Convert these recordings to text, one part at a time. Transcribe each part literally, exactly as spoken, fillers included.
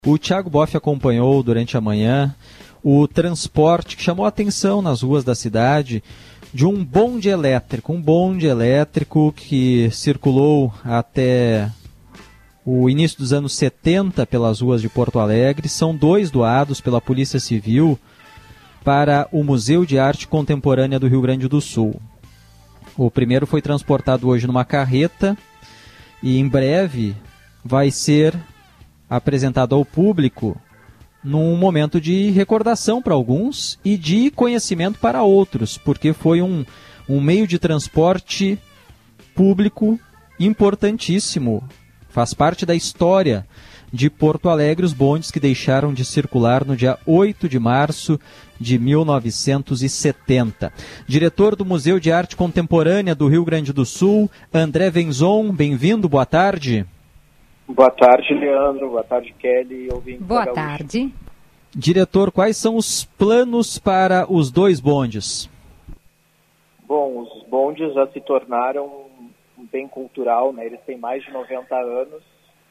O Thiago Boff acompanhou durante a manhã o transporte que chamou a atenção nas ruas da cidade de um bonde elétrico, um bonde elétrico que circulou até o início dos anos setenta pelas ruas de Porto Alegre. São dois doados pela Polícia Civil para o Museu de Arte Contemporânea do Rio Grande do Sul. O primeiro foi transportado hoje numa carreta e em breve vai ser apresentado ao público num momento de recordação para alguns e de conhecimento para outros, porque foi um, um meio de transporte público importantíssimo. Faz parte da história de Porto Alegre, os bondes que deixaram de circular no dia oito de março de mil novecentos e setenta. Diretor do Museu de Arte Contemporânea do Rio Grande do Sul, André Venzon, bem-vindo, boa tarde. Boa tarde, Leandro. Boa tarde, Kelly. Ouvindo Boa tarde. Diretor, quais são os planos para os dois bondes? Bom, os bondes já se tornaram um bem cultural, né? Eles têm mais de noventa anos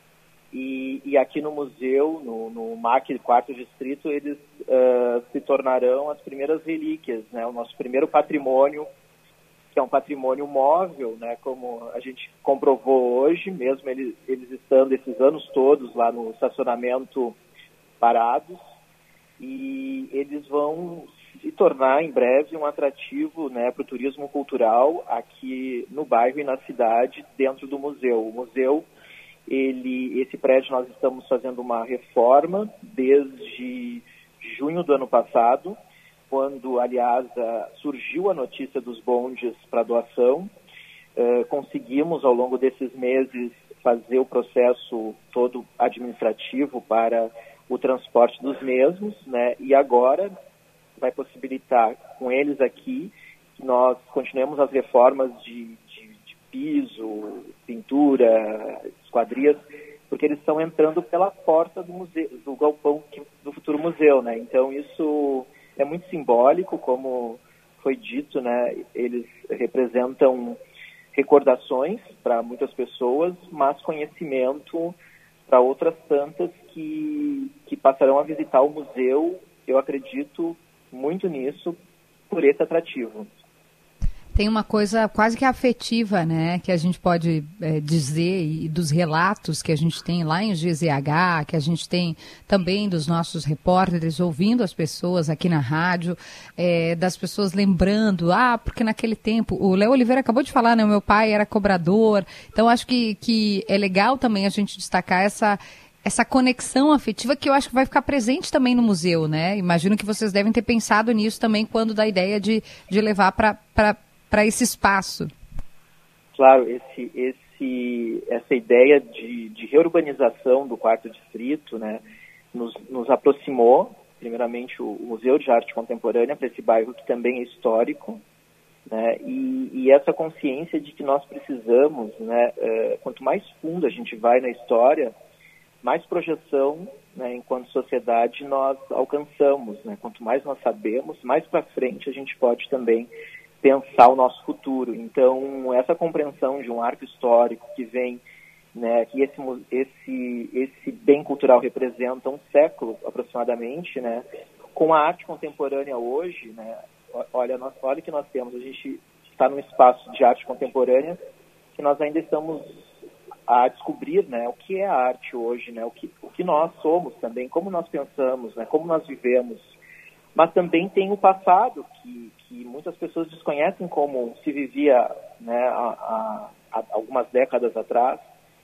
e, e aqui no museu, no, no M A C quarto Distrito, eles uh, se tornarão as primeiras relíquias, né? O nosso primeiro patrimônio, que é um patrimônio móvel, né, como a gente comprovou hoje, mesmo eles, eles estando esses anos todos lá no estacionamento parados, e eles vão se tornar em breve um atrativo, né, para o turismo cultural aqui no bairro e na cidade, dentro do museu. O museu, ele, esse prédio nós estamos fazendo uma reforma desde junho do ano passado, quando, aliás, surgiu a notícia dos bondes para doação. Uh, conseguimos, ao longo desses meses, fazer o processo todo administrativo para o transporte dos mesmos, né? E agora vai possibilitar, com eles aqui, que nós continuemos as reformas de, de, de piso, pintura, esquadrias, porque eles estão entrando pela porta do museu, do galpão do futuro museu, né? Então, isso é muito simbólico, como foi dito, né? Eles representam recordações para muitas pessoas, mas conhecimento para outras tantas que, que passarão a visitar o museu. Eu acredito muito nisso, por esse atrativo. Tem uma coisa quase que afetiva, né, que a gente pode é, dizer, e dos relatos que a gente tem lá em G Z H, que a gente tem também dos nossos repórteres ouvindo as pessoas aqui na rádio, é, das pessoas lembrando, ah, porque naquele tempo, o Léo Oliveira acabou de falar, né, o meu pai era cobrador, então acho que, que é legal também a gente destacar essa... essa conexão afetiva que eu acho que vai ficar presente também no museu, né? Imagino que vocês devem ter pensado nisso também quando da ideia de, de levar para para esse espaço. Claro, esse, esse, essa ideia de, de reurbanização do quarto distrito, né, nos, nos aproximou, primeiramente, o, o Museu de Arte Contemporânea para esse bairro que também é histórico, né, e, e essa consciência de que nós precisamos, né, é, quanto mais fundo a gente vai na história, mais projeção, né, enquanto sociedade nós alcançamos, né? Quanto mais nós sabemos, mais para frente a gente pode também pensar o nosso futuro. Então, essa compreensão de um arco histórico que vem, né, que esse, esse, esse bem cultural representa um século aproximadamente, né, com a arte contemporânea hoje, né, olha, nós, olha que nós temos, a gente está num espaço de arte contemporânea que nós ainda estamos a descobrir, né, o que é a arte hoje, né, o que, o que nós somos também, como nós pensamos, né, como nós vivemos. Mas também tem o passado, que, que muitas pessoas desconhecem como se vivia, né, há, há algumas décadas atrás.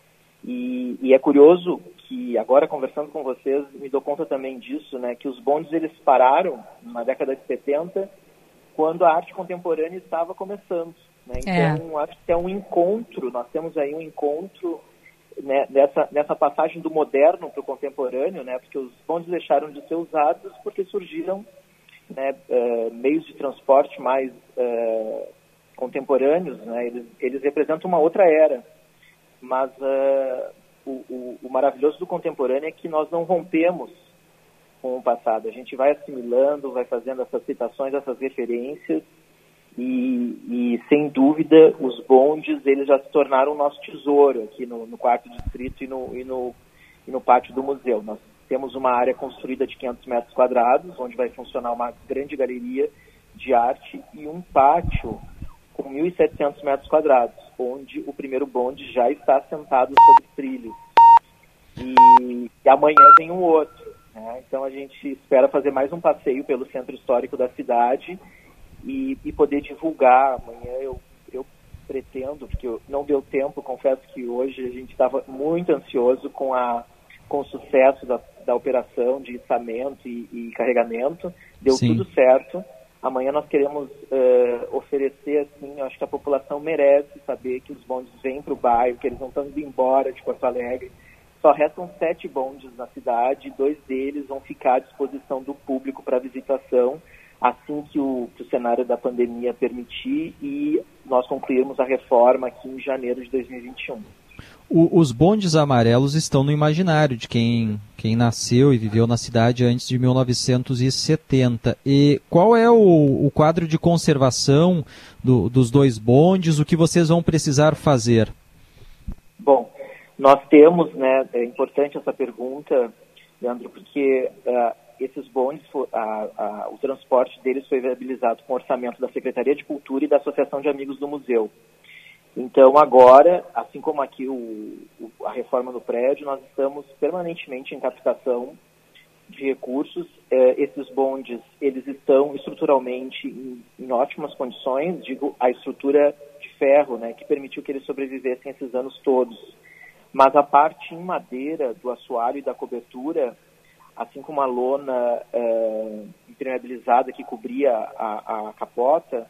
E, e é curioso que agora, conversando com vocês, me dou conta também disso, né, que os bondes eles pararam na década de setenta, quando a arte contemporânea estava começando. Né? Então, é. acho que é um encontro, nós temos aí um encontro, né, nessa, nessa passagem do moderno para o contemporâneo, né, porque os bondes deixaram de ser usados porque surgiram, né, uh, meios de transporte mais uh, contemporâneos, né, eles, eles representam uma outra era, mas uh, o, o, o maravilhoso do contemporâneo é que nós não rompemos com o passado, a gente vai assimilando, vai fazendo essas citações, essas referências, e, e sem dúvida os bondes eles já se tornaram o nosso tesouro aqui no, no quarto distrito e no, e, no, e no pátio do museu. Nós temos uma área construída de quinhentos metros quadrados, onde vai funcionar uma grande galeria de arte e um pátio com mil e setecentos metros quadrados, onde o primeiro bonde já está sentado sobre trilhos. E, e amanhã vem um outro, né? Então a gente espera fazer mais um passeio pelo centro histórico da cidade e, e poder divulgar. Amanhã eu, eu pretendo, porque eu, não deu tempo, confesso que hoje a gente estava muito ansioso com, a, com o sucesso da, da operação de içamento e, e carregamento, deu Sim. tudo certo. Amanhã nós queremos uh, oferecer, assim, eu acho que a população merece saber que os bondes vêm para o bairro, que eles não estão indo embora de Porto Alegre. Só restam sete bondes na cidade, dois deles vão ficar à disposição do público para visitação, assim que o, que o cenário da pandemia permitir e nós concluirmos a reforma aqui em janeiro de dois mil e vinte e um. O, os bondes amarelos estão no imaginário de quem, quem nasceu e viveu na cidade antes de mil novecentos e setenta. E qual é o, o quadro de conservação do, dos dois bondes? O que vocês vão precisar fazer? Bom, nós temos, né, é importante essa pergunta, Leandro, porque uh, esses bondes, uh, uh, o transporte deles foi viabilizado com orçamento da Secretaria de Cultura e da Associação de Amigos do Museu. Então, agora, assim como aqui o, o, a reforma do prédio, nós estamos permanentemente em captação de recursos. Eh, esses bondes, eles estão estruturalmente em, em ótimas condições, digo, a estrutura de ferro, né, que permitiu que eles sobrevivessem esses anos todos. Mas a parte em madeira do assoalho e da cobertura, assim como a lona eh, impermeabilizada que cobria a, a capota,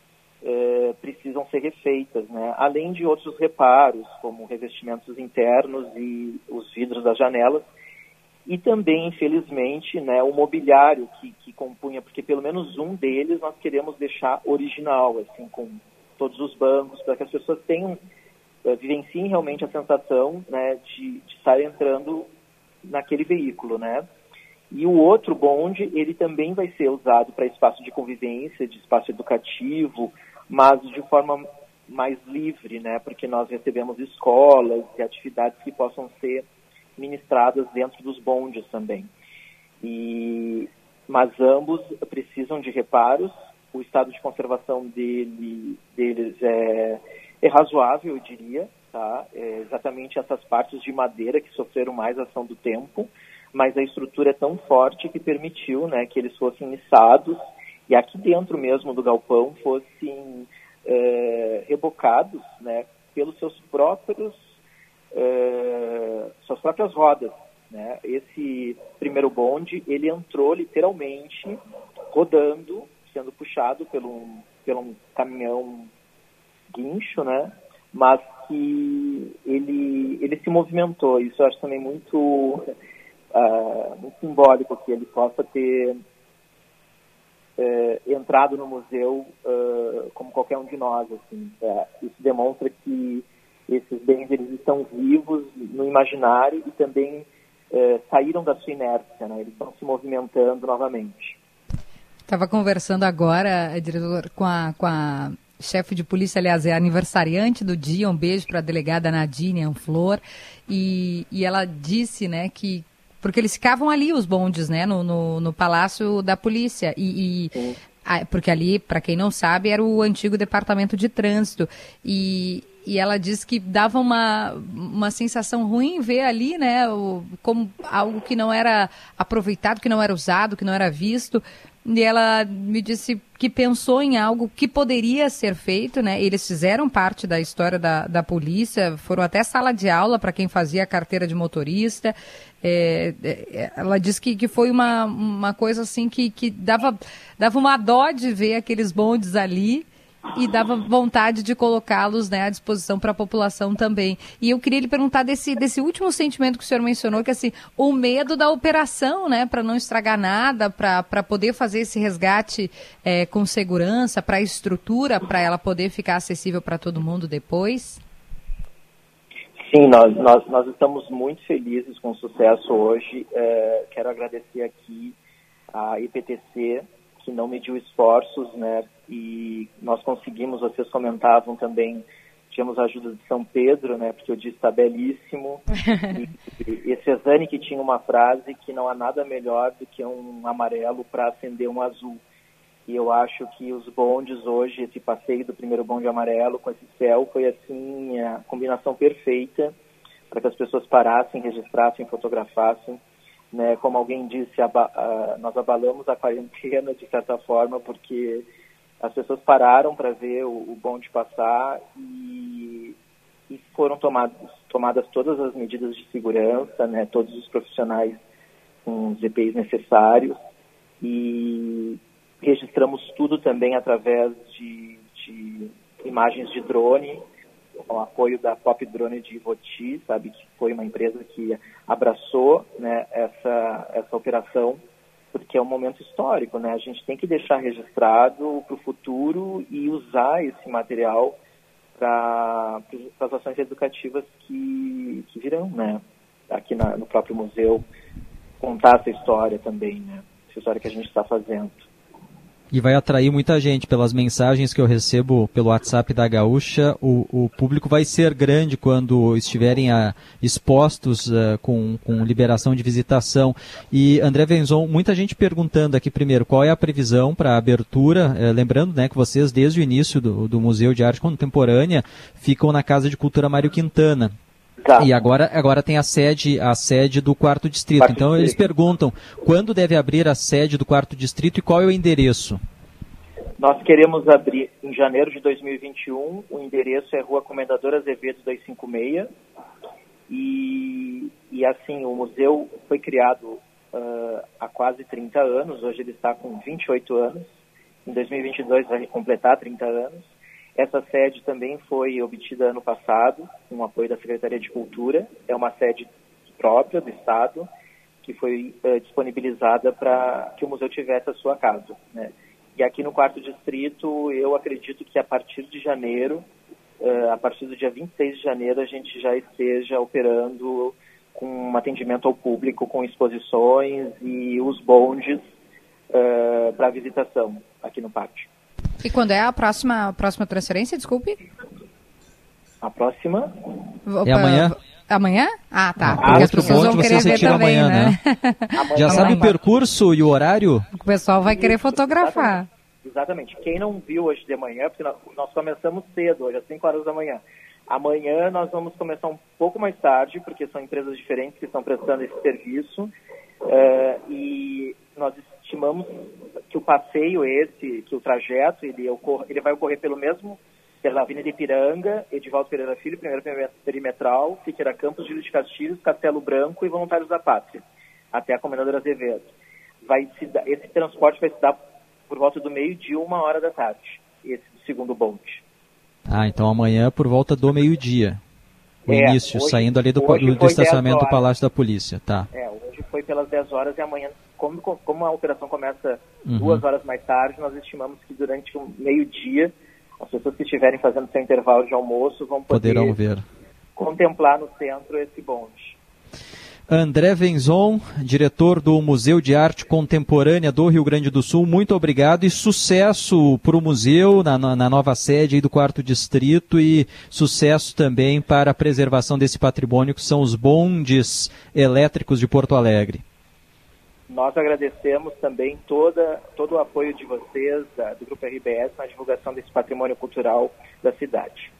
Uh, precisam ser refeitas, né? Além de outros reparos, como revestimentos internos e os vidros das janelas, e também, infelizmente, né, o mobiliário que, que compunha, porque pelo menos um deles nós queremos deixar original, assim, com todos os bancos, para que as pessoas tenham, uh, vivenciem realmente a sensação, né, de, de estar entrando naquele veículo, né? E o outro bonde, ele também vai ser usado para espaço de convivência, de espaço educativo, mas de forma mais livre, né? Porque nós recebemos escolas e atividades que possam ser ministradas dentro dos bondes também. E, mas ambos precisam de reparos. O estado de conservação dele, deles é, é razoável, eu diria, tá? É exatamente essas partes de madeira que sofreram mais ação do tempo, mas a estrutura é tão forte que permitiu, né, que eles fossem içados e aqui dentro mesmo do galpão fossem é, rebocados, né, pelos seus próprios, é, suas próprias rodas, né? Esse primeiro bonde, ele entrou literalmente rodando, sendo puxado pelo, pelo um caminhão guincho, né? Mas que ele, ele se movimentou. Isso eu acho também muito, uh, muito simbólico, que ele possa ter uh, entrado no museu uh, como qualquer um de nós. Assim. Uh, isso demonstra que esses bens eles estão vivos no imaginário e também uh, saíram da sua inércia, né? Eles estão se movimentando novamente. Estava conversando agora, diretor, com a... Com a... chefe de polícia, aliás, é aniversariante do dia, um beijo para a delegada Nadine Anflor, e, e ela disse, né, que, porque eles ficavam ali, os bondes, né, no, no, no Palácio da Polícia, e, e a, porque ali, para quem não sabe, era o antigo Departamento de Trânsito, e, e ela disse que dava uma, uma sensação ruim ver ali, né, o, como algo que não era aproveitado, que não era usado, que não era visto. E ela me disse que pensou em algo que poderia ser feito, né? Eles fizeram parte da história da, da polícia, foram até sala de aula para quem fazia a carteira de motorista. É, é, ela disse que, que foi uma, uma coisa assim que, que dava, dava uma dó de ver aqueles bondes ali e dava vontade de colocá-los, né, à disposição para a população também. E eu queria lhe perguntar desse, desse último sentimento que o senhor mencionou, que assim, o medo da operação, né, para não estragar nada, para poder fazer esse resgate é, com segurança, para a estrutura, para ela poder ficar acessível para todo mundo depois? Sim, nós, nós, nós estamos muito felizes com o sucesso hoje. É, quero agradecer aqui a I P T C, que não mediu esforços, né, e nós conseguimos, vocês comentavam também tivemos a ajuda de São Pedro, né, porque o dia está belíssimo, e, e Cezanne que tinha uma frase que não há nada melhor do que um amarelo para acender um azul. E eu acho que os bondes hoje, esse passeio do primeiro bonde amarelo com esse céu, foi assim a combinação perfeita para que as pessoas parassem, registrassem, fotografassem. Né? Como alguém disse, aba- a, nós abalamos a quarentena de certa forma, porque as pessoas pararam para ver o, o bonde passar e, e foram tomadas, tomadas todas as medidas de segurança, né? Todos os profissionais com os E P Is necessários, e registramos tudo também através de, de imagens de drone, com o apoio da Pop Drone de Ivoti, sabe, que foi uma empresa que abraçou, né, essa, essa operação, porque é um momento histórico, né? A gente tem que deixar registrado para o futuro e usar esse material para as ações educativas que, que virão, né? Aqui na, no próprio museu, contar essa história também, né? Essa história que a gente está fazendo. E vai atrair muita gente pelas mensagens que eu recebo pelo WhatsApp da Gaúcha. O, o público vai ser grande quando estiverem a, expostos uh, com, com liberação de visitação. E, André Venzon, muita gente perguntando aqui primeiro qual é a previsão para a abertura. Uh, lembrando, né, que vocês, desde o início do, do Museu de Arte Contemporânea, ficam na Casa de Cultura Mário Quintana. Tá. E agora, agora tem a sede, a sede do quarto distrito. Quarto então distrito. Eles perguntam quando deve abrir a sede do quarto distrito e qual é o endereço? Nós queremos abrir em janeiro de dois mil e vinte e um. O endereço é Rua Comendador Azevedo duzentos e cinquenta e seis. E, e assim, o museu foi criado uh, há quase trinta anos. Hoje ele está com vinte e oito anos. Em dois mil e vinte e dois vai completar trinta anos. Essa sede também foi obtida ano passado, com o apoio da Secretaria de Cultura. É uma sede própria do Estado, que foi uh, disponibilizada para que o museu tivesse a sua casa, né? E aqui no quarto distrito, eu acredito que a partir de janeiro, uh, a partir do dia vinte e seis de janeiro, a gente já esteja operando com um atendimento ao público, com exposições e os bondes uh, para visitação aqui no pátio. E quando é a próxima, a próxima transferência, desculpe? A próxima? É amanhã? Amanhã? Ah, tá. Ah, porque as pessoas vão querer ver também, amanhã, né? né? Já sabe o percurso e o horário? O pessoal vai querer fotografar. Exatamente. Exatamente. Quem não viu hoje de manhã, porque nós, nós começamos cedo, hoje às cinco horas da manhã. Amanhã nós vamos começar um pouco mais tarde, porque são empresas diferentes que estão prestando esse serviço. Uh, e nós estimamos que o passeio esse, que o trajeto, ele, ocorre, ele vai ocorrer pelo mesmo, pela Avenida Ipiranga, Edivaldo Pereira Filho, primeiro perimetral, Siqueira Campos, Júlio de Castilhos, Castelo Branco e Voluntários da Pátria, até a Comendador Azevedo. Vai se dar, esse transporte vai se dar por volta do meio-dia, uma hora da tarde, esse segundo bonde. Ah, então amanhã por volta do meio-dia. O é, início, hoje, saindo ali do, do, do estacionamento do Palácio da Polícia, tá? É, hoje foi pelas dez horas e amanhã, como, como a operação começa uhum. duas horas mais tarde, nós estimamos que durante o meio-dia, as pessoas que estiverem fazendo seu intervalo de almoço vão poder Poderão ver. contemplar no centro esse bonde. André Venzon, diretor do Museu de Arte Contemporânea do Rio Grande do Sul, muito obrigado e sucesso para o museu na, na nova sede aí do quarto distrito e sucesso também para a preservação desse patrimônio que são os bondes elétricos de Porto Alegre. Nós agradecemos também toda, todo o apoio de vocês, da, do Grupo R B S, na divulgação desse patrimônio cultural da cidade.